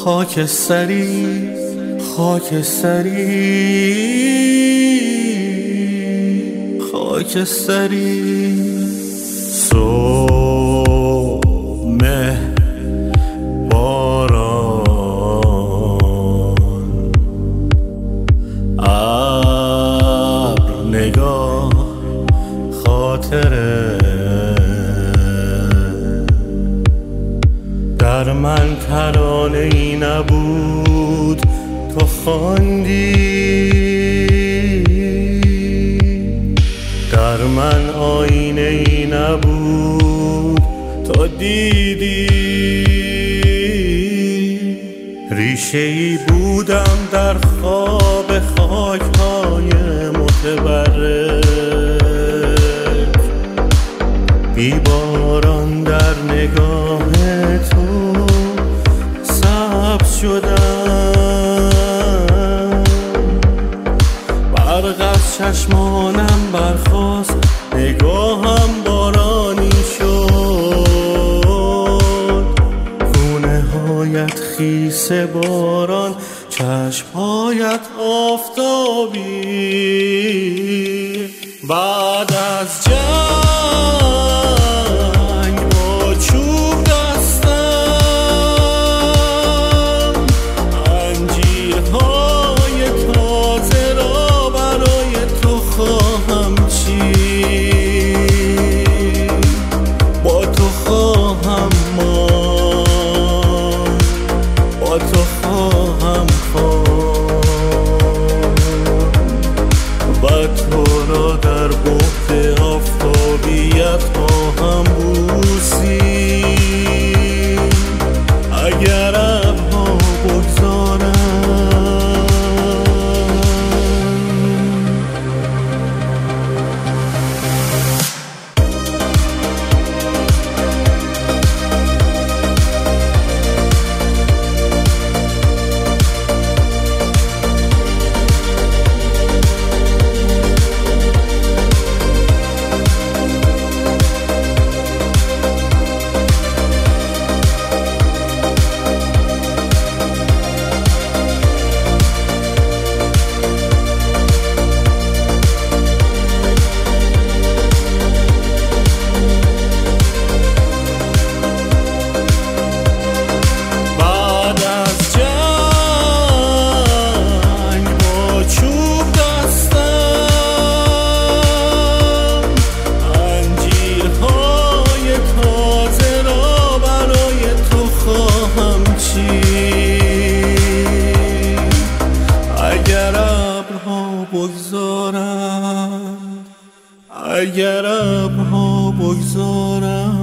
خاکستری خاکستری خاکستری صبح مه باران ابر نگاه خاطره در من ترانه ای نبود تو خواندی، در من آینه ای نبود تو دیدی، ریشه ای بودم در خواب خاک‌های متبرک، بی باران در نگاه تو سبز شدم، برق از چشمانم برخاست، نگاهم بارانی شد، گونه هایت خیس باران، چشمهایت آفتابی. بعد از جنگ با چوب دستم انجیرهای تازه را برای تو خواهم چید، با تو خواهم ماند، با تو خواهم خواند و تو را در بعد آفتابیت خواهم بوسید اگر ابرها بگذارند. اگر ابرها بگذارند